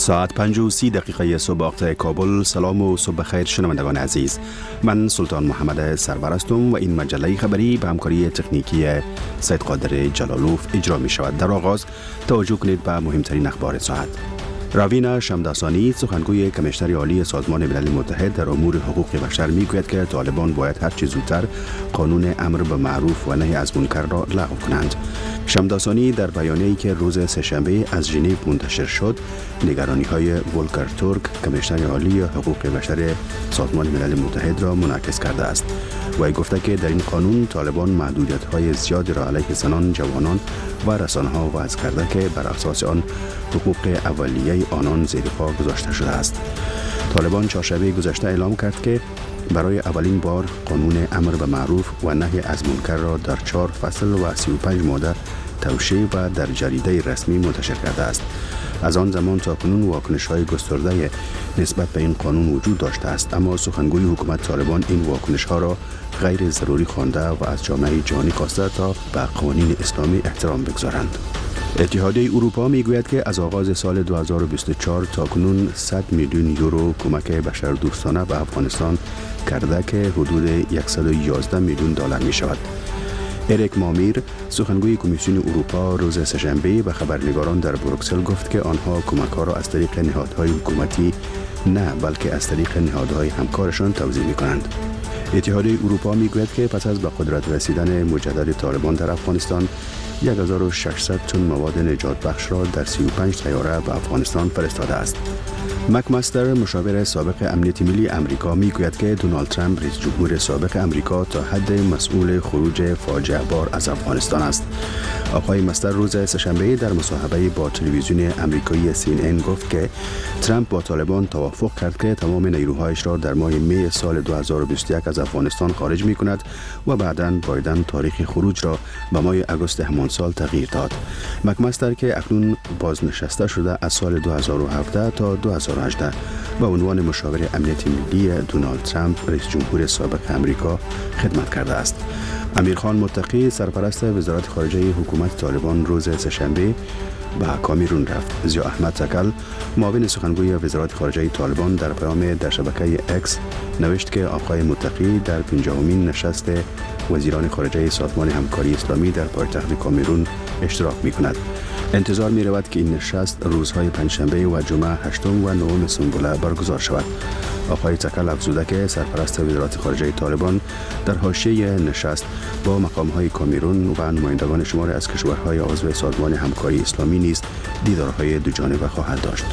ساعت 5:30 صبح وقت کابل. سلام و صبح خیر شنوندگان عزیز. من سلطان محمد سرور هستم و این مجله خبری به همکاری تکنیکی سید قادر جلالوف اجرا می شود. در آغاز توجه کنید به مهمترین اخبار ساعت. راوینا شمداسانی، سخنگوی کمیشنر عالی سازمان ملل متحد در امور حقوق بشر، میگوید که طالبان باید هر چه زودتر قانون امر به معروف و نهی از منکر را لغو کنند. شمداسانی در بیانیه‌ای که روز سه‌شنبه از ژنو منتشر شد، نگرانی‌های ولکر تورک، کمیشنر عالی حقوق بشر سازمان ملل متحد را منعکس کرده است. و گفته که در این قانون طالبان محدودیت‌های زیادی را علیه زنان، جوانان و رسانه‌ها وضع کرده که بر اساس آن حقوق اولیه آنان زیر پا گذاشته شده است. طالبان چهارشنبه گذشته اعلام کرد که برای اولین بار قانون امر به معروف و نهی از منکر را در 4 فصل و 35 ماده توشیح و در جریده رسمی منتشر کرده است. از آن زمان تا کنون واکنش‌های گسترده نسبت به این قانون وجود داشته است، اما سخنگوی حکومت طالبان این واکنش‌ها را غیر ضروری خوانده و از جامعه جهانی خواسته تا به قوانین اسلامی احترام بگذارند. اتحادیه اروپا میگوید که از آغاز سال 2024 تا کنون 100 میلیون یورو کمک بشردوستانه به افغانستان کرده که حدود 111 میلیون دلار می شود. اریک مامیر، سخنگوی کمیسیون اروپا، روز سه‌شنبه به خبرنگاران در بروکسل گفت که آنها کمک‌ها را از طریق نهادهای حکومتی نه بلکه از طریق نهادهای همکارشان توزیع می‌کنند. اتحادیه اروپا میگوید که پس از به قدرت رسیدن مجدد طالبان در افغانستان 1600 تن مواد نجات بخش را در 35 طیاره به افغانستان فرستاده است. مکمستر، مشاور سابق امنیت ملی امریکا، میگوید که دونالد ترامپ رئیس جمهور سابق امریکا تا حد مسئول خروج فاجعه بار از افغانستان است. آقای مستر روز سه‌شنبه در مصاحبه با تلویزیون امریکایی CNN گفت که ترامپ با طالبان توافق کرد که تمام نیروهایش را در ماه می سال 2021 از افغانستان خارج می کند و بعداً بایدن تاریخ خروج را به ماه آگوست همان سال تغییر داد. مکمستر که اکنون بازنشسته شده از سال 2017 تا 2018 به عنوان مشاور امنیت ملی دونالد ترامپ رئیس جمهور سابق امریکا خدمت کرده است. امیرخان متقی، سرپرست وزارت خارجه حکومت طالبان، روز سه‌شنبه به کامیرون رفت. ضیاء احمد تکل، معاون سخنگوی وزارت خارجه طالبان، در پیام در شبکه اکس نوشت که آقای متقی در 50مین نشست وزیران خارجه سازمان همکاری اسلامی در پایتخت کامیرون اشتراک می‌کند. انتظار می‌رود که این نشست روزهای پنجشنبه و جمعه 8 و 9 سنبوله برگزار شود. آقای تکل افزوده که سرپرست وزارت خارجه طالبان در حاشیه نشست با مقام‌های کامیرون و نمایندگان شمار از کشورهای عضو سازمان همکاری اسلامی نیز دیدارهای دوجانبه خواهد داشت.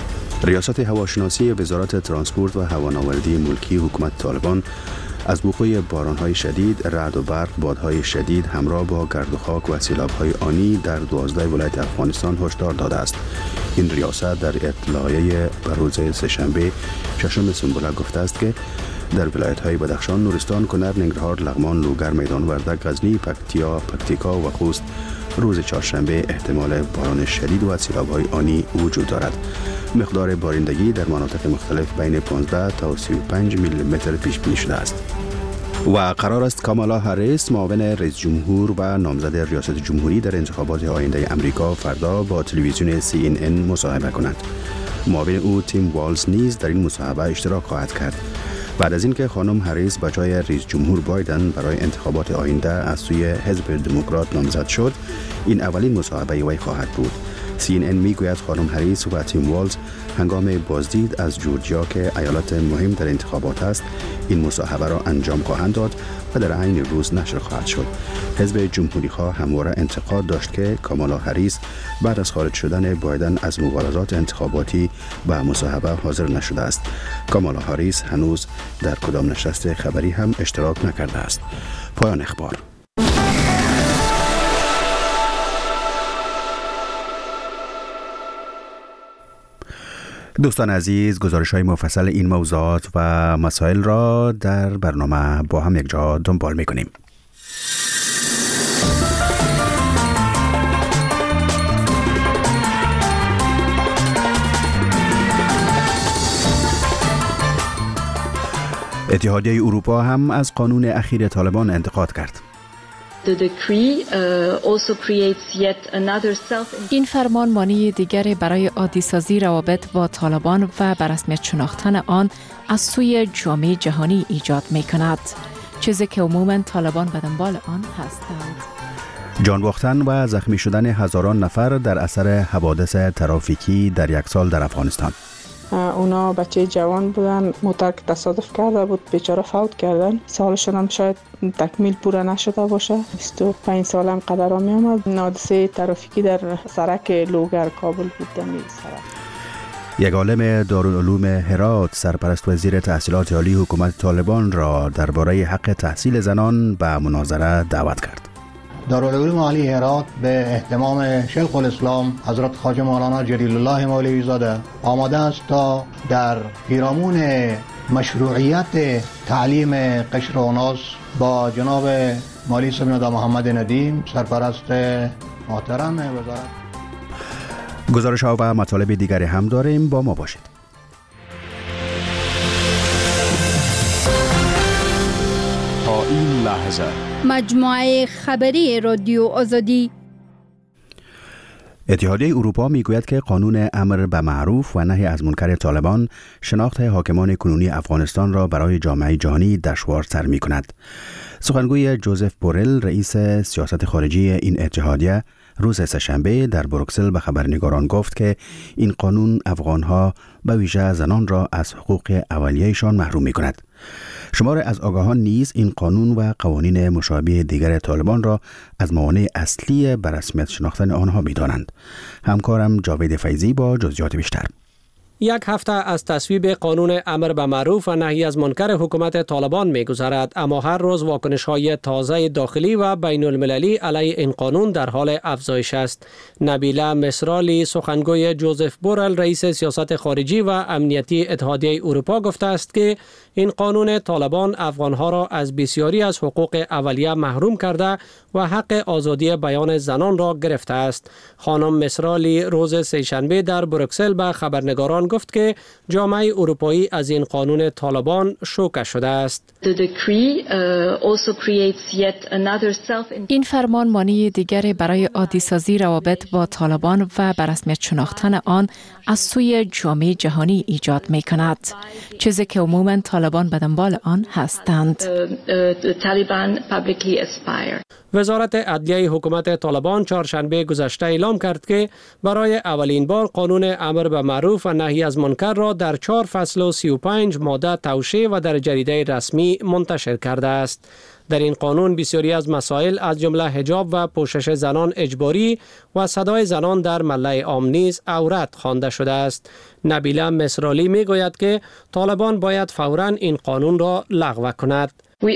ریاست هواشناسی وزارت ترانسپورت و هوانوردی ملکی حکومت طالبان از وقوع باران‌های شدید، رعد و برق، بادهای شدید همراه با گرد و خاک و سیلاب‌های آنی در 12 ولایت افغانستان هشدار داده است. این ریاست در اطلاعیه به روز سه‌شنبه 6 سنبوله گفته است که در ولایت‌های بدخشان، نورستان، کنر، ننگرهار، لغمان، لوگر، میدان وردک، غزنی، پکتیکا و خوست روز چهارشنبه احتمال باران شدید و سیلاب‌های آنی وجود دارد. مقدار بارندگی در مناطق مختلف بین 15 تا 35 میلیمتر پیش بینی شده است. و قرار است کامالا هریس، معاون رئیس جمهور و نامزد ریاست جمهوری در انتخابات آینده امریکا، فردا با تلویزیون CNN مصاحبه کند. معاون او تیم والز نیز در این مصاحبه اشتراک خواهد کرد. بعد از اینکه خانم هریس به جای رئیس جمهور بایدن برای انتخابات آینده از سوی حزب دموکرات نامزد شد، این اولین مصاحبه وی خواهد بود. CNN میگوید خانم هریس و تیم والز هنگام بازدید از جورجیا که ایالت مهم در انتخابات است، این مصاحبه را انجام خواهند داد و در عین روز نشر خواهد شد. حزب جمهوری خواه همواره انتقاد داشت که کامالا هریس بعد از خارج شدن بایدن از مبارزات انتخاباتی به مصاحبه حاضر نشده است. کامالا هریس هنوز در کدام نشست خبری هم اشتراک نکرده است. پایان اخبار. دوستان عزیز، گزارش‌های مفصل این موضوعات و مسائل را در برنامه با هم یک جا دنبال می‌کنیم. اتحادیه اروپا هم از قانون اخیر طالبان انتقاد کرد. این فرمان مانع دیگری برای عادی‌سازی روابط با طالبان و به رسمیت شناختن آن از سوی جامعه جهانی ایجاد می‌کند، چیزی که عموماً طالبان به دنبال آن هستند. جان باختن و زخمی شدن هزاران نفر در اثر حوادث ترافیکی در یک سال در افغانستان. اونا بچه جوان بودن، موتر که تصادف کرده بود بیچاره فوت کردن. سالشون هم شاید تکمیل پورا نشده باشه. 25 سال هم قدر می آمد. حادثه ترافیکی در سرک لوگر کابل بود. یک عالم دارالعلوم هرات سرپرست وزیر تحصیلات عالی حکومت طالبان را درباره حق تحصیل زنان به مناظره دعوت کرد. دارالعلوم عالی هرات به اهتمام شیخ الاسلام حضرت خواجه مولانا جلیل الله مولوی زاده آماده است تا در پیرامون مشروعیت تعلیم قشر و ناس با جناب مالی سمیداد محمد ندیم سرپرست محترم وزارت. گزارش ها و مطالب دیگری هم داریم، با ما باشید. تا این لحظه مجموعه خبری رادیو آزادی. اتحادیه اروپا میگوید که قانون امر به معروف و نهی از منکر طالبان شناخت حاکمان کنونی افغانستان را برای جامعه جهانی دشوارتر می‌کند. سخنگوی جوزف بورل رئیس سیاست خارجی این اتحادیه روز سه‌شنبه در بروکسل به خبرنگاران گفت که این قانون افغانها به ویژه زنان را از حقوق اولیه‌شان محروم می‌کند. شمار از آگاهان نیز این قانون و قوانین مشابه دیگر طالبان را از موانع اصلی به رسمیت شناختن آنها می‌دانند. همکارم جاوید فیضی با جزئیات بیشتر. یک هفته از تصویب قانون امر به معروف و نهی از منکر حکومت طالبان می‌گذرد، اما هر روز واکنش‌های تازه داخلی و بین المللی علیه این قانون در حال افزایش است. نبیله مسرالی سخنگوی جوزف بورل رئیس سیاست خارجی و امنیتی اتحادیه اروپا گفته است که این قانون طالبان افغانها را از بسیاری از حقوق اولیه محروم کرده و حق آزادی بیان زنان را گرفته است. خانم مسرالی روز سه‌شنبه در بروکسل به خبرنگاران گفت که جامعه اروپایی از این قانون طالبان شوکه شده است. این فرمان مانع دیگری برای عادی‌سازی روابط با طالبان و به رسمیت شناختن آن از سوی جامعه جهانی ایجاد می‌کند، چیزی که عموماً طالبان به دنبال آن هستند. وزارت عدلیه حکومت طالبان چهارشنبه گذشته اعلام کرد که برای اولین بار قانون امر به معروف و نهی از منکر را در 4 فصل و 35 ماده توشیح و در جریده رسمی منتشر کرده است. در این قانون بسیاری از مسائل از جمله حجاب و پوشش زنان اجباری و صدای زنان در ملأ عام نیز عورت خوانده شده است. نبیله مسرالی می گوید که طالبان باید فوراً این قانون را لغو کند.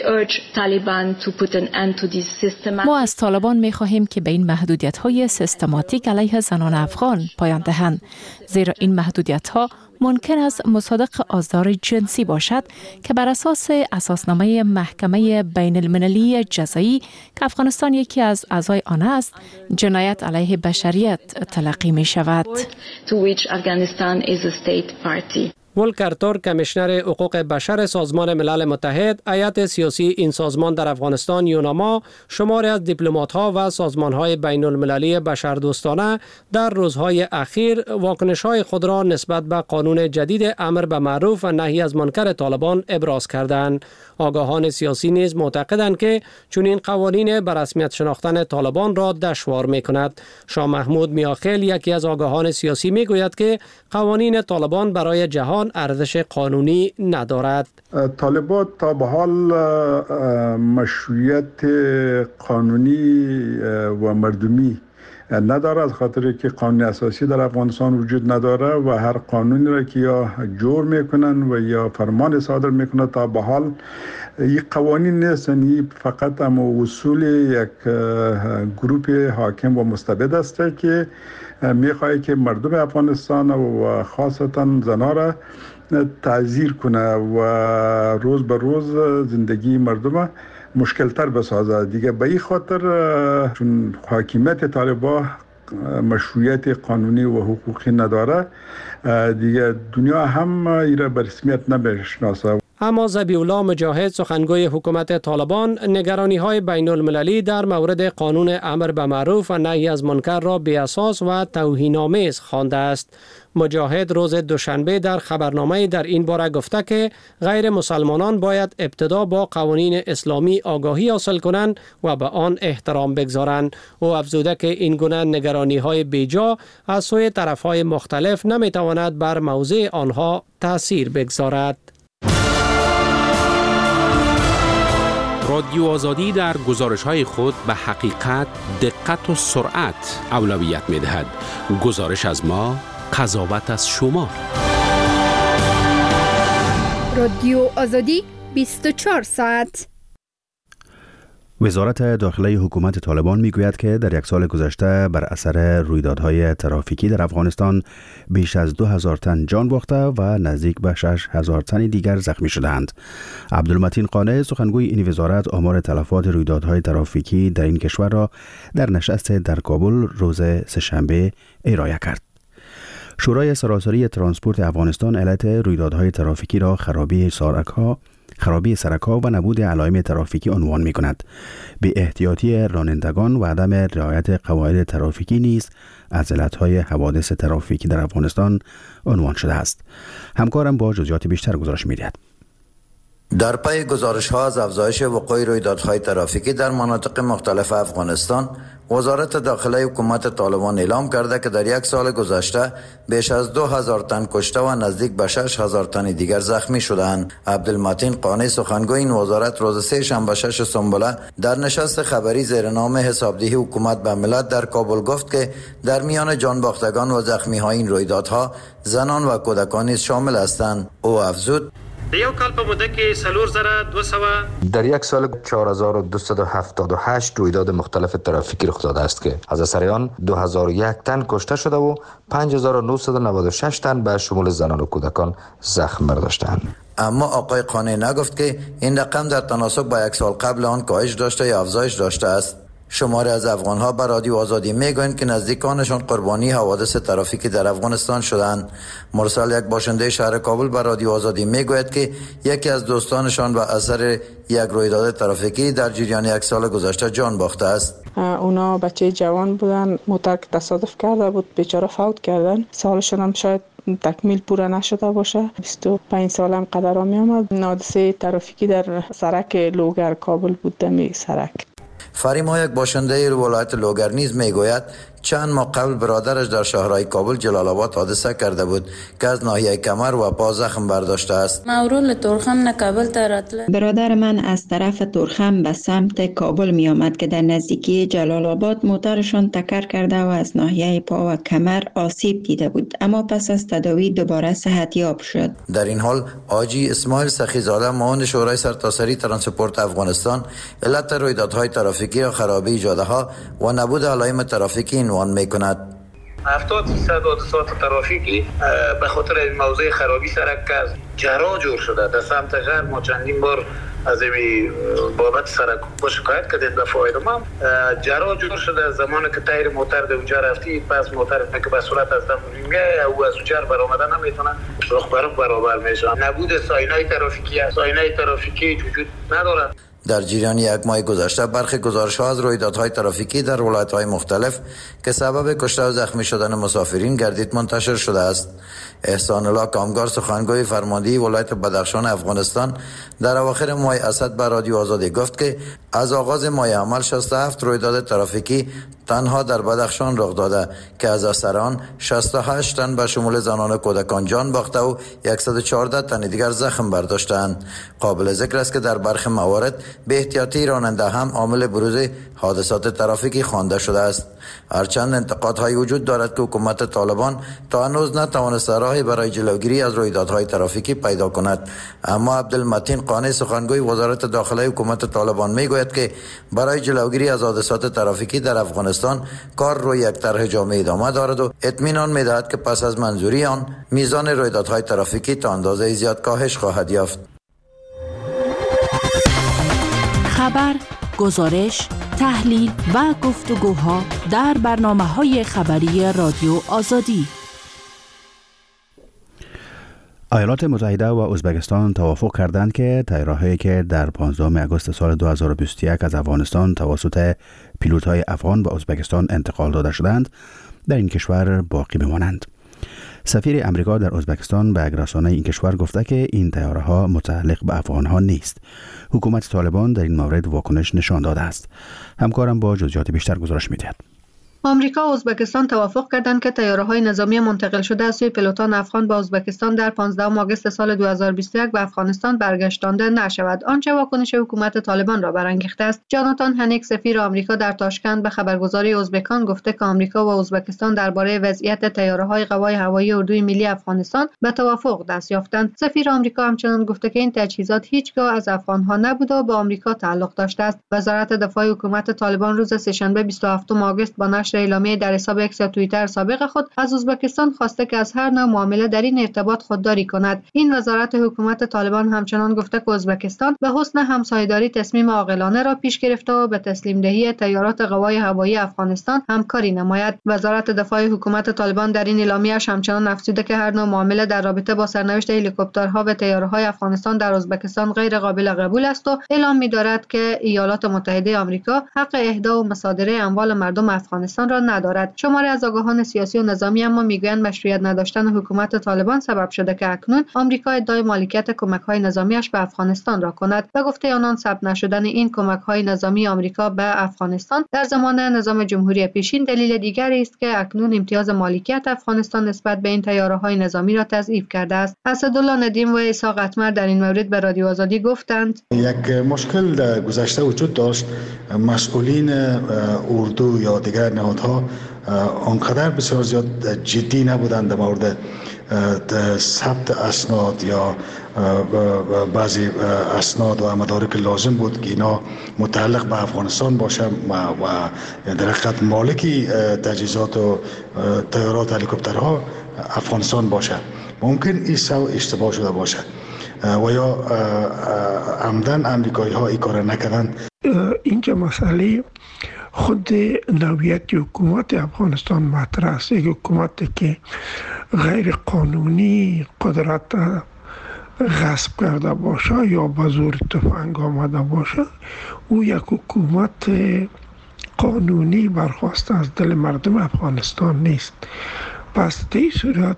ما از طالبان می خواهیم که به این محدودیت‌های سیستماتیک علیه زنان افغان پایان دهند، زیرا این محدودیت‌ها ممکن است مصادق آزار جنسی باشد که بر اساس اساسنامه محکمه بین المللی جزایی که افغانستان یکی از اعضای آن است جنایت علیه بشریت تلقی می شود. ولکر تورک کمیشنر حقوق بشر سازمان ملل متحد هیئت سیاسی این سازمان در افغانستان یوناما شماری از دیپلمات‌ها و سازمان‌های بین المللی بشردوستانه در روزهای اخیر واکنش‌های خود را نسبت به قانون جدید امر به معروف و نهی از منکر طالبان ابراز کردند. آگاهان سیاسی نیز معتقدند که چنین قوانین به رسمیت شناختن طالبان را دشوار می‌کند. شاه محمود میاخیل یکی از آگاهان سیاسی می‌گوید که قوانین طالبان برای جهان ارزش قانونی ندارد. طالبان تا به حال مشروعیت قانونی و مردمی نداره، از خاطر که قانون اساسی در افغانستان وجود نداره و هر قانونی را که یا جور میکنن و یا فرمان صادر میکنن تا به حال این قوانین نیستن، این فقط اصول یک گروه حاکم و مستبد است که میخواد که مردم افغانستان و خاصتا زنان را تعذیر کنه و روز به روز زندگی مردم مشکل تر بسازه. دیگه به این خاطر چون حاکمیت طالبان مشروعیت قانونی و حقوقی نداره، دیگه دنیا هم این را به رسمیت نمیشناسه. اما ذبیح الله مجاهد سخنگوی حکومت طالبان نگرانی‌های بین المللی در مورد قانون امر به معروف و نهی از منکر را بی‌اساس و توهین‌آمیز خوانده است. مجاهد روز دوشنبه در خبرنامه در این باره گفته که غیر مسلمانان باید ابتدا با قوانین اسلامی آگاهی حاصل کنند و به آن احترام بگذارند. او افزوده که این گونه نگرانی‌های بیجا از سوی طرف‌های مختلف نمی‌تواند بر موضع آنها تأثیر بگذارد. رادیو آزادی در گزارش‌های خود به حقیقت، دقت و سرعت اولویت می‌دهد. گزارش از ما، قضاوت از شما. رادیو آزادی 24 ساعت. وزارت داخله حکومت طالبان میگوید که در یک سال گذشته بر اثر رویدادهای ترافیکی در افغانستان بیش از 2000 تن جان باخته و نزدیک به 6000 تن دیگر زخمی شدند. عبدالمتین قانع سخنگوی این وزارت آمار تلفات رویدادهای ترافیکی در این کشور را در نشست در کابل روز سه‌شنبه ارائه کرد. شورای سراسری ترانسپورت افغانستان علت رویدادهای ترافیکی را خرابی سرک‌ها و نبود علائم ترافیکی عنوان می‌کند. به احتیاطی رانندگان و عدم رعایت قواعد ترافیکی نیز از علت‌های حوادث ترافیکی در افغانستان عنوان شده است. همکارم با جزئیات بیشتر گزارش می‌دهد. در پی گزارش‌ها از افزایش وقوع رویدادهای ترافیکی در مناطق مختلف افغانستان، وزارت داخله حکومت طالبان اعلام کرده که در یک سال گذشته بیش از 2000 تن کشته و نزدیک به 6000 تن دیگر زخمی شدند. عبدالمتین قانع سخنگوی این وزارت روز سه‌شنبه 6 سنبله در نشست خبری زیر نام حسابدهی حکومت به ملت در کابل گفت که در میان جانباختگان و زخمی‌های این رویدادها زنان و کودکان نیز شامل هستند. او افزود: یو کال په موده کې 4200 در یک سال 4278 رویداد مختلف ترافیکی رخ داده است که از اثر آن 2001 تن کشته شده و 5996 تن به شمول زنان و کودکان زخم برداشتند. اما آقای قانع نگفت که این رقم در تناسب با یک سال قبل آن کاهش داشته یا افزایش داشته است. شماری از افغان‌ها به رادیو آزادی میگویند که نزدیکانشان قربانی حوادث ترافیکی در افغانستان شدند. مرسل، یک باشنده شهر کابل، به رادیو آزادی میگوید که یکی از دوستانشان به اثر یک رویداد ترافیکی در جریان یک سال گذشته جان باخته است. اونا بچه جوان بودن، موتر که تصادف کرده بود، بیچاره فوت کردن. سالشون هم شاید تکمیل پورا نشده باشه. 25 سال هم قدر می آمد. حادثه ترافیکی در سرک لوگر کابل بود. دمی سرک فریما، یک باشنده ولایت لوگر نیز میگوید چند ماه قبل برادرش در شهرهای کابل جلال آباد حادثه کرده بود که از ناحیه کمر و پا زخم برداشته است. برادر من از طرف تورخم به سمت کابل می آمد که در نزدیکی جلال آباد موترشان تکر کرده و از ناحیه پا و کمر آسیب دیده بود، اما پس از تداوی دوباره صحتیاب شد. در این حال حاجی اسماعیل سخیزاده، معاون شورای سرتاسری ترانسپورت افغانستان، علت رویدادهای ترافیکی را خرابی جاده‌ها و نبود علائم ترافیکی عنوان می‌کند. 70% حادثات ترافیکی به خاطر این موضوع خرابی سرک جرا جور شده. در سمت غرب ما چندین بار از این بابت سرک با شکایت کردیم. به فایده ما جرا جور شده. زمانی که تایر موتر در اونجا رفتی، پس موتر که به صورت از دم میگه او از اونجا برآمدن نمیتونه، رخ برابر میشه. نبود ساینای ترافیکی وجود نداره. در جریان یک ماه گذشته برخی گزارش‌ها از رویدادهای ترافیکی در ولایت‌های مختلف که سبب کشته و زخمی شدن مسافرین گردید منتشر شده است. احسان الله کامگار، سخنگوی فرماندهی ولایت بدخشان افغانستان، در اواخر ماه اسد به رادیو آزادی گفت که از آغاز ماه عمل 67 رویداد ترافیکی تنها در بدخشان رخ داده که از اثر آن 68 تن به شمول زنان و کودکان جان باخته و 114 تن دیگر زخم برداشتند. قابل ذکر است که در برخی موارد به احتیاطی راننده هم عامل بروز حادثات ترافیکی خوانده شده است. هرچند انتقادهای وجود دارد که حکومت طالبان تا هنوز نتوانسته راهی برای جلوگیری از رویدادهای ترافیکی پیدا کند، اما عبدالمتین قانع، سخنگوی وزارت داخله حکومت طالبان میگوید که برای جلوگیری از حادثات ترافیکی در افغانستان کار روی یک طرح جامع ادامه دارد و اطمینان میدهد که پس از منظوری آن میزان رویدادهای ترافیکی تا اندازه زیاد کاهش خواهد یافت. خبر، گزارش، تحلیل و گفتگوها در برنامه‌های خبری رادیو آزادی. ایالات متحده و ازبکستان توافق کردند که طیاره‌هایی که در 15 آگوست سال 2021 از افغانستان توسط پیلوت‌های افغان به ازبکستان انتقال داده شدند در این کشور باقی بمانند. سفیر امریکا در ازبکستان به رسانه این کشور گفته که این طیاره‌ها متعلق به افغان‌ها نیست. حکومت طالبان در این مورد واکنش نشان داده است. همکارم با جزئیات بیشتر گزارش می‌دهد. آمریکا و ازبکستان توافق کردند که طیاره‌های نظامی منتقل شده از سوی پیلوتان افغان به ازبکستان در 15 آگوست سال 2021 به افغانستان برگشتانده نشود، آنچه واکنش حکومت طالبان را برانگیخته است. جاناتان هنیک سفیر آمریکا در تاشکند به خبرگزاری ازبکان گفته که آمریکا و ازبکستان درباره وضعیت طیاره‌های قوای هوایی اردوی ملی افغانستان به توافق دست یافتند. سفیر آمریکا همچنین گفته که این تجهیزات هیچگاه از افغان‌ها نبوده و به آمریکا تعلق داشته است. وزارت دفاع حکومت طالبان روز سه‌شنبه 27 آگوست با نشر اعلامیه در حساب اکس یا توییتر سابق خود از ازبکستان خواسته که از هر نوع معامله در این ارتباط خودداری کند. این وزارت حکومت طالبان همچنان گفته که ازبکستان به حسن همسایه‌داری تصمیم عاقلانه را پیش گرفته و به تسلیم دهی طیارات قوای هوایی افغانستان همکاری نماید. وزارت دفاع حکومت طالبان در این اعلامیه‌اش همچنان افزوده که هر نوع معامله در رابطه با سرنوشت هلیکوپترها و طیاره‌های افغانستان در ازبکستان غیر قابل قبول است و اعلام می‌دارد که ایالات متحده آمریکا حق اهدا و مصادره اموال مردم افغانستان را ندارد. شماری از آگاهان سیاسی و نظامی اما میگویند مشروعیت نداشتن حکومت طالبان سبب شده که اکنون آمریکا ادعای مالکیت کمک‌های نظامیش به افغانستان را کند. به گفته آنان ثبت نشدن این کمک‌های نظامی آمریکا به افغانستان در زمان نظام جمهوری پیشین دلیل دیگری است که اکنون امتیاز مالکیت افغانستان نسبت به این طیاره‌های نظامی را تضعیف کرده است. اسدالله ندیم و اسحاق اتمر در این مورد به رادیو آزادی گفتند: یک مشکل در گذشته وجود داشت. مسئولین اردو یا دیگر نهادها آنقدر بسیار زیاد جدی نبودند در مورد ثبت اسناد یا بعضی اسناد و مدارک لازم بود که اینا متعلق به افغانستان باشه و در حقیقت مالکی تجهیزات و طیارات هلیکوپترها افغانستان باشه. ممکن این اشتباه شده باشه و یا عمدن امریکایی ها این کار نکردن. اینجا مسئله خود نوعیت حکومت افغانستان مطرح است. یک حکومتی که غیر قانونی قدرت غصب کرده باشه یا به زور تفنگ آمده باشه، او یک حکومت قانونی برخواسته از دل مردم افغانستان نیست. پس در این صورت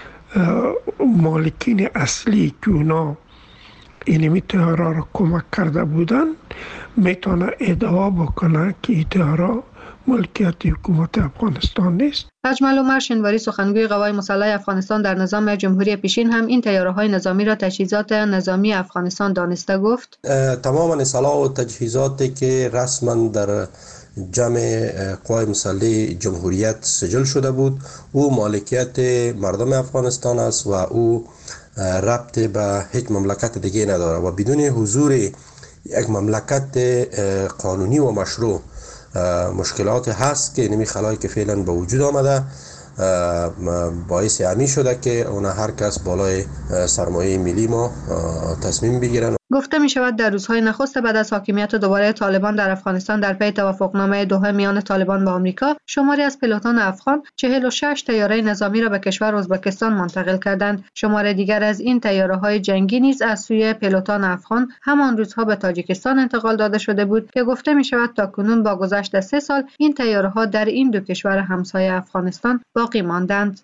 مالکین اصلی که اونا اینمی طیاره را کمک کرده بودن میتونه ادعا بکنه که این طیاره ملکیت حکومت افغانستان نیست. اجمل عمر شنواری سخنگوی قوای مسلح افغانستان در نظام جمهوری پیشین هم این طیاره‌های نظامی را تجهیزات نظامی افغانستان دانسته گفت: تمام سلاح و تجهیزاتی که رسما در جمع قوای مسلح جمهوریت سجل شده بود او مالکیت مردم افغانستان است و او ربط به هیچ مملکت دیگه نداره و بدون حضور یک مملکت قانونی و مشروع مشکلات هست که نمی خلایی که فعلا به وجود آمده باعث همی شده که اون هر کس بالای سرمایه ملی ما تصمیم بگیرن. گفته می شود در روزهای نخست بعد از حاکمیت دوباره طالبان در افغانستان در پی توافقنامه دوحه میان طالبان و آمریکا شماری از پیلوتان افغان 46 طیاره نظامی را به کشور ازبکستان منتقل کردند. شمار دیگر از این طیاره‌های جنگی نیز از سوی پیلوتان افغان همان روزها به تاجیکستان انتقال داده شده بود که گفته می شود تاکنون با گذشت 3 سال این طیاره‌ها در این دو کشور همسایه افغانستان باقی ماندند.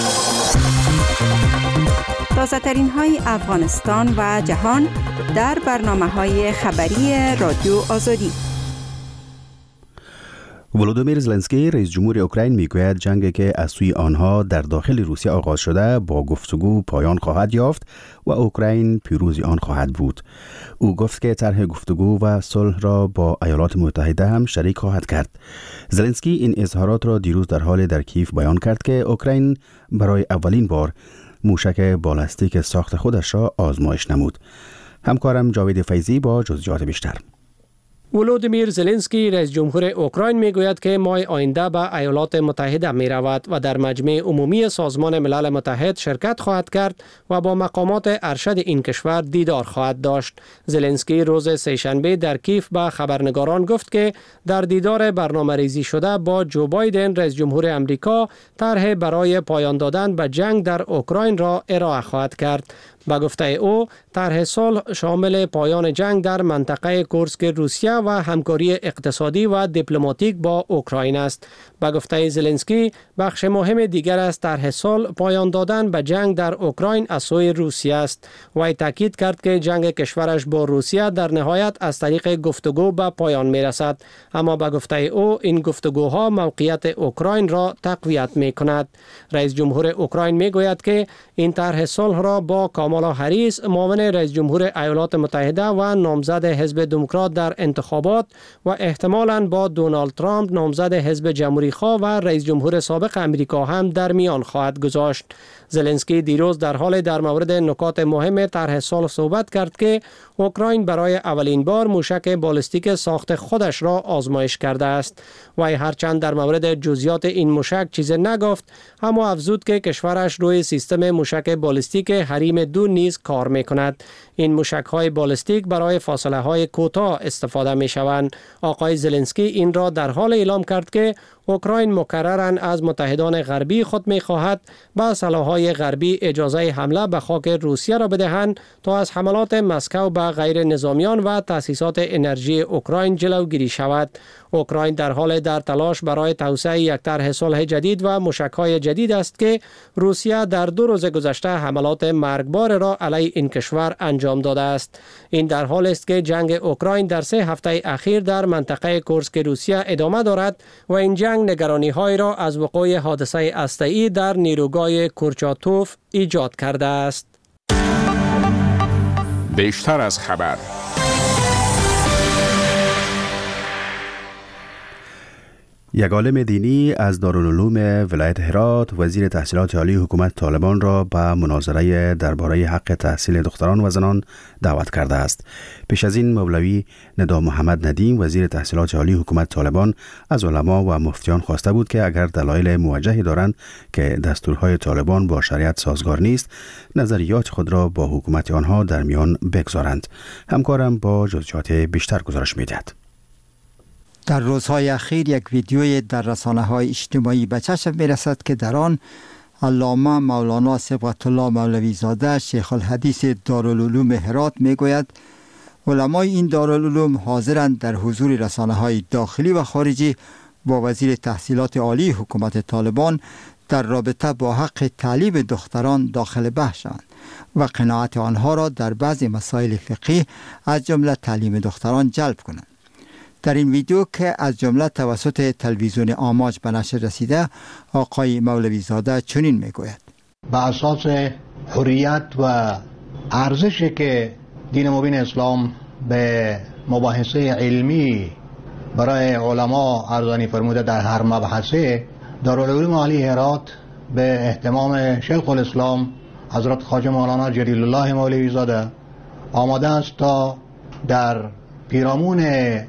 تازه‌ترین های افغانستان و جهان در برنامه‌های خبری رادیو آزادی. ولودیمیر زلنسکی رئیس جمهور اوکراین میگوید جنگی که از سوی آنها در داخل روسیه آغاز شده با گفتگو پایان خواهد یافت و اوکراین پیروز آن خواهد بود. او گفت که طرح گفتگو و صلح را با ایالات متحده هم شریک خواهد کرد. زلنسکی این اظهارات را دیروز در حال در کیف بیان کرد که اوکراین برای اولین بار موشک بالستیک ساخت خودش را آزمایش نمود. همکارم جاوید فیضی با جزئیات بیشتر. ولودیمیر زلنسکی رئیس جمهور اوکراین میگوید که ماه آینده به ایالات متحده می رود و در مجمع عمومی سازمان ملل متحد شرکت خواهد کرد و با مقامات ارشد این کشور دیدار خواهد داشت. زلنسکی روز سه‌شنبه در کیف به خبرنگاران گفت که در دیدار برنامه‌ریزی شده با جو بایدن رئیس جمهور امریکا طرح برای پایان دادن به جنگ در اوکراین را ارائه خواهد کرد. با گفته او طرح صلح شامل پایان جنگ در منطقه کورسک روسیه و همکاری اقتصادی و دیپلماتیک با اوکراین است. با گفته زلنسکی بخش مهم دیگر از طرح صلح پایان دادن به جنگ در اوکراین از سوی روسیه است. وی تاکید کرد که جنگ کشورش با روسیه در نهایت از طریق گفتگو به پایان می رسد، اما با گفته او این گفتگوها موقعیت اوکراین را تقویت می کند. رئیس جمهور اوکراین می گوید که این طرح صلح را با کامالا هریس معاون رئیس جمهور ایالات متحده و نامزد حزب دموکرات در انتخابات و احتمالاً با دونالد ترامپ نامزد حزب جمهوری‌خواه و رئیس جمهور سابق امریکا هم در میان خواهد گذاشت. زلنسکی دیروز در حال در مورد نکات مهم طرح صلح صحبت کرد که اوکراین برای اولین بار موشک بالستیک ساخت خودش را آزمایش کرده است. وی هرچند در مورد جزئیات این موشک چیزی نگفت، اما افزود که کشورش روی سیستم موشک بالستیک حریم 2 نیز کار می‌کند. این موشک‌های بالستیک برای فاصله‌های کوتاه استفاده می‌شوند. آقای زلنسکی این را در حال اعلام کرد که اوکراین مکرراً از متحدان غربی خود می‌خواهد با سلاح‌های غربی اجازه حمله به خاک روسیه را بدهند تا از حملات مسکو به غیر نظامیان و تأسیسات انرژی اوکراین جلوگیری شود. اوکراین در حال در تلاش برای توسعه یک طرح صلح جدید و موشک‌های جدید است که روسیه در 2 روز گذشته حملات مرگبار را علیه این کشور انجام داده است. این در حال است که جنگ اوکراین در 3 هفته اخیر در منطقه کورسک روسیه ادامه دارد و این جنگ نگرانی‌های را از وقوع حادثه هسته‌ای در نیروگاه کورچاتوف ایجاد کرده است. بیشتر از خبر. یک عالم دینی از دارالعلوم ولایت هرات وزیر تحصیلات عالی حکومت طالبان را به مناظره درباره حق تحصیل دختران و زنان دعوت کرده است. پیش از این مولوی ندا محمد ندیم وزیر تحصیلات عالی حکومت طالبان از علما و مفتیان خواسته بود که اگر دلایل موجهی دارند که دستورهای طالبان با شریعت سازگار نیست، نظریات خود را با حکومت آنها در میان بگذارند. همکارم با جزئیات بیشتر گزارش می‌دهد. در روزهای اخیر یک ویدیوی در رسانه‌های اجتماعی به چشم می‌رسد که در آن علامه مولانا صبغت الله مولوی زاده شیخ الحدیث دارالعلوم هرات می‌گوید علمای این دارالعلوم حاضرند در حضور رسانه‌های داخلی و خارجی با وزیر تحصیلات عالی حکومت طالبان در رابطه با حق تعلیم دختران داخل بحث شوند و قناعت آنها را در بعضی مسائل فقهی از جمله تعلیم دختران جلب کنند. در این ویدیو که از جمله توسط تلویزیون آماج به نشر رسیده، آقای مولوی زاده چنین میگوید: به اساس حریت و ارزشی که دین مبین اسلام به مباحثه علمی برای علما ارزانی فرموده در هر مبحثه، دارالعلوم عالی هرات به اهتمام شیخ الاسلام حضرت خواجه مولانا جلیل الله مولوی زاده آماده است تا در پیرامون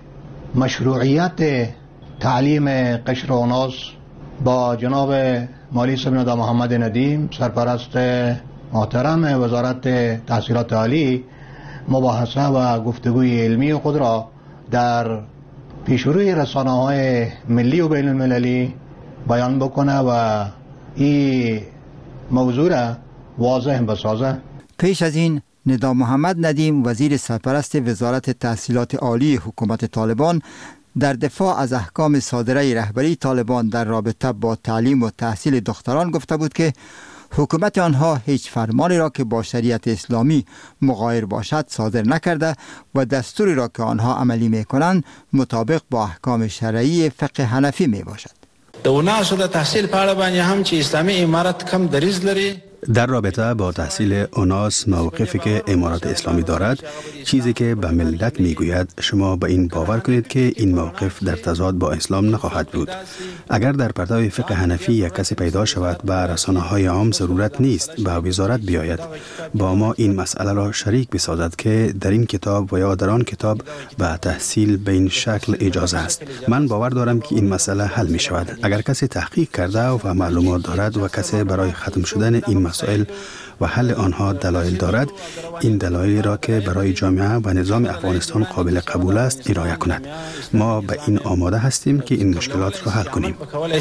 مشروعیت تعلیم قشر اوناس با جناب مالی صاحب ندا محمد ندیم سرپرست محترم وزارت تحصیلات عالی مباحثه و گفتگوی علمی خود را در پیشروی رسانه‌های ملی و بین المللی بیان بکنه و این موضوع را واضح بسازه. پیش از این ندا محمد ندیم وزیر سرپرست وزارت تحصیلات عالی حکومت طالبان در دفاع از احکام صادره رهبری طالبان در رابطه با تعلیم و تحصیل دختران گفته بود که حکومت آنها هیچ فرمانی را که با شریعت اسلامی مغایر باشد صادر نکرده و دستوری را که آنها عملی میکنند مطابق با احکام شرعی فقه حنفی می باشد. د وناسو د تحصیل په اړه باندې هم چې اسلامي امارت کم دریز لري در رابطه با تحصیل اوناس موقفی که امارات اسلامی دارد، چیزی که به ملت میگوید شما به این باور کنید که این موقف در تضاد با اسلام نخواهد بود. اگر در پرتو فقه حنفی یک کسی پیدا شود به رسانه‌های عام ضرورت نیست به وزارت بیاید با ما این مسئله را شریک بسازد که در این کتاب و یا در آن کتاب به تحصیل به این شکل اجازه است. من باور دارم که این مسئله حل می شود. اگر کسی تحقیق کرده و معلومات دارد و کسی برای ختم شدن این مسائل و حل آنها دلایل دارد، این دلایلی را که برای جامعه و نظام افغانستان قابل قبول است ارائه کند. ما به این آماده هستیم که این مشکلات را حل کنیم.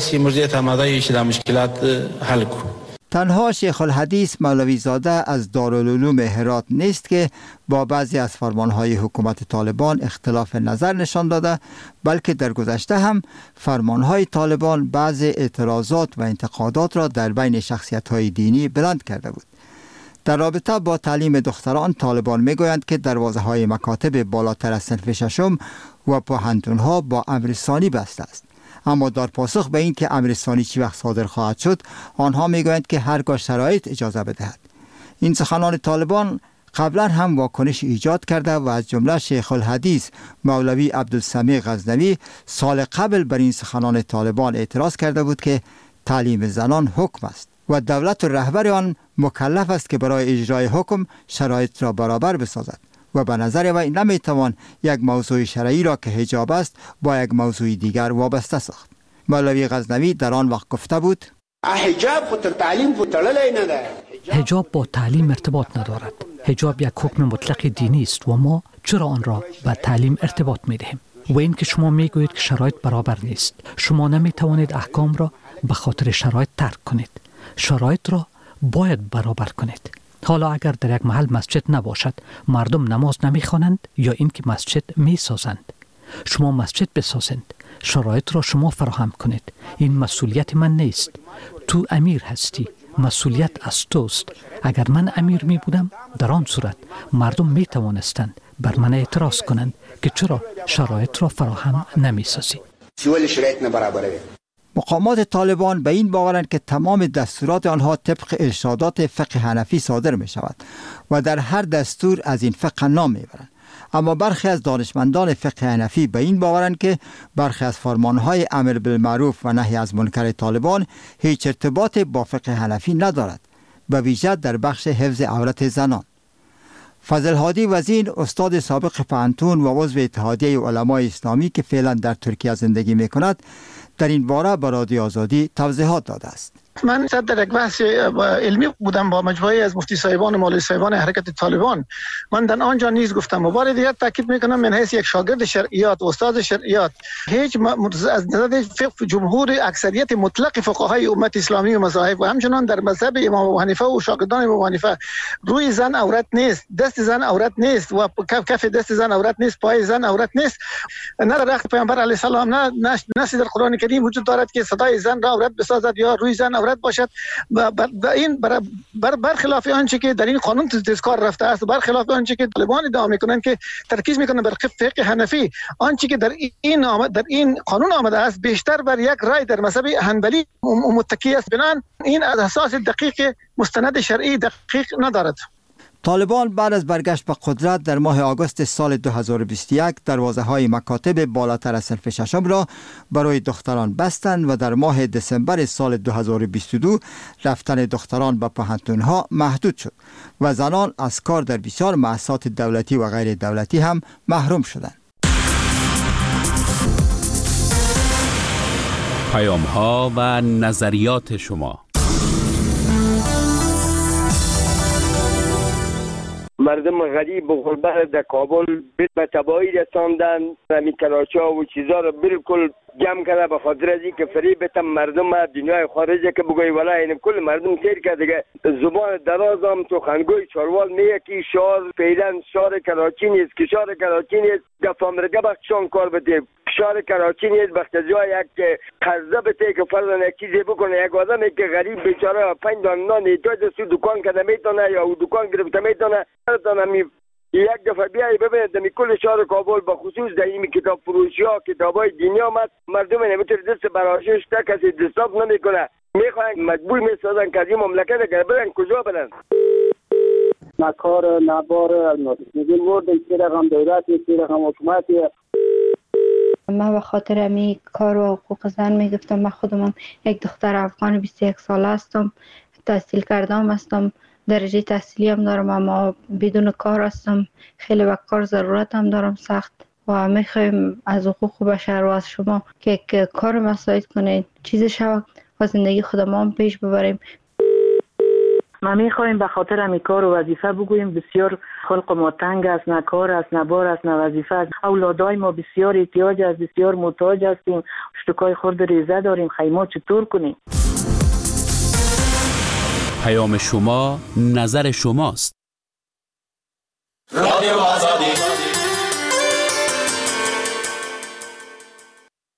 تنها شیخ الحدیث مولوی زاده از دارالعلوم هرات نیست که با بعضی از فرمانهای حکومت طالبان اختلاف نظر نشان داده، بلکه در گذشته هم فرمانهای طالبان بعضی اعتراضات و انتقادات را در بین شخصیت‌های دینی بلند کرده بود. در رابطه با تعلیم دختران، طالبان میگویند که دروازه‌های مکاتب بالاتر از صنف ششم و پوهنتون‌ها با امر ثانی بسته است. اما در پاسخ به این که امر ثانی چی وقت صادر خواهد شد، آنها میگویند که هرگاه شرایط اجازه بدهد. این سخنان طالبان قبلا هم واکنش ایجاد کرده و از جمله شیخ الحدیث مولوی عبدالسمیع غزنوی سال قبل بر این سخنان طالبان اعتراض کرده بود که تعلیم زنان حکم است و دولت و رهبر آن مکلف است که برای اجرای حکم شرایط را برابر بسازد و به نظر وی نمیتوان یک موضوع شرعی را که حجاب است با یک موضوع دیگر وابسته ساخت. مولوی غزنوی در آن وقت گفته بود: حجاب خود تعلیم خود تړلی نه ده. حجاب با تعلیم ارتباط ندارد. حجاب یک حکم مطلق دینی است و ما چرا آن را به تعلیم ارتباط میدهیم؟ و این که شما میگویید که شرایط برابر نیست، شما نمیتوانید احکام را به خاطر شرایط ترک کنید. شرایط را باید برابر کنید. حالا اگر در یک محل مسجد نباشد، مردم نماز نمیخوانند یا اینکه مسجد میسازند. شما مسجد بسازند، شرایط را شما فراهم کنید. این مسئولیت من نیست. تو امیر هستی، مسئولیت از توست. اگر من امیر می بودم، در آن صورت مردم می توانستند بر من اعتراض کنند که چرا شرایط را فراهم نمی سازی. مقامات طالبان به این باورند که تمام دستورات آنها طبق ارشادات فقه حنفی صادر می شود و در هر دستور از این فقه نام می برند. اما برخی از دانشمندان فقه حنفی به این باورند که برخی از فرمانهای امر بالمعروف و نهی از منکر طالبان هیچ ارتباط با فقه حنفی ندارد، به ویژه در بخش حفظ عورت زنان. فضل هادی وزین، استاد سابق پانتون و عضو اتحادیه علمای اسلامی که فعلا در ترکیه زندگی می کند، در این باره به رادیو آزادی توضیحات داده است. من در یک بحث علمی بودم با مجموعه از مفتی صاحبان و مولوی صاحبان حرکت طالبان. من در آنجا نیز گفتم و بار دیگر تاکید میکنم، من حیث یک شاگرد شرعیات و استاد شرعیات هیچ از نظر فقه جمهور اکثریت مطلق فقهای امت اسلامی و مذاهب و همچنان در مذهب امام ابو حنیفه و شاگردان امام ابو حنیفه روی زن عورت نیست، دست زن عورت نیست و کف دست زن عورت نیست، پای زن عورت نیست. نه در وقت پیامبر علیه السلام نه در قرآن کریم وجود دارد که صدای زن را عورت بسازد یا روی زن عورت باشد. و این برخلاف آنچه که در این قانون تذکار رفته است، برخلاف آنچه که طالبان ادعا میکنند که ترکیز میکنند بر فقه حنفی، آنچه که در این قانون آمده است بیشتر بر یک رای در مذهب حنبلی متکی است. بنابراین این از اساس دقیق مستند شرعی دقیق ندارد. طالبان بعد از برگشت به قدرت در ماه آگوست سال 2021 دروازه‌های مکاتب بالاتر از صنف ششم را برای دختران بستند و در ماه دسامبر سال 2022 رفتن دختران به پوهنتون‌ها محدود شد و زنان از کار در بسیار مؤسسات دولتی و غیر دولتی هم محروم شدند. پیام‌ها و نظریات شما. مردم غریب و غربت در کابل به تباهی رساندن، همین کلاشا و چیزا رو بالکل جمع کرده به خاطر از اینکه فریب بتم مردم دنیای خارجه که بگوی والا این کل مردم سیر کرده دیگه. زبان درازم تو خنگوی چاروال میگه که شهر فعلا شهر کراچی نیست، که شهر کراچی نیست گفامرگه بخشان کار بده. شهر کراچی نیست بختجای یک قرضه بده که فرضاً یک چیزی بکنه. یک آدمی که غریب بیچاره 5 دانه نان احتیاج است دکان کنه میتونه یا او دکان گرفته میتونه یک دفعه بیایی ببینید در کل شهر کابل با خصوص در این کتاب فروشی ها کتاب های دینی آمد، مردم نمیتونه دست براشش تا کسی دستاب نمیکنه. میخواین مجبور میسازن که از این مملکت اگر برن کجا برن؟ نکار نبار میگیم بردن که رقم دولتی که رقم حکومتی. من به خاطر امی کار و حقوق زن میگفتم. من خودم یک دختر افغان 21 ساله هستم، تحصیل کردم هستم، درجه تحصیلی هم دارم، اما بدون کار هستم. خیلی به کار ضرورت هم دارم سخت و میخوایم از حقوق بشر و از شما که کار مساعد کنید، چیز شود و زندگی خودمان پیش ببریم. ما میخوایم به خاطر امی کار و وظیفه بگوییم بسیار خلق ما تنگ است، نه کار است، نه بار است، نه وظیفه است. اولادای ما بسیار احتیاج است، بسیار محتاج هستیم، اشتکای خرد ریزه داریم، خیمه چطور کنیم؟ پیام شما نظر شماست. رادیو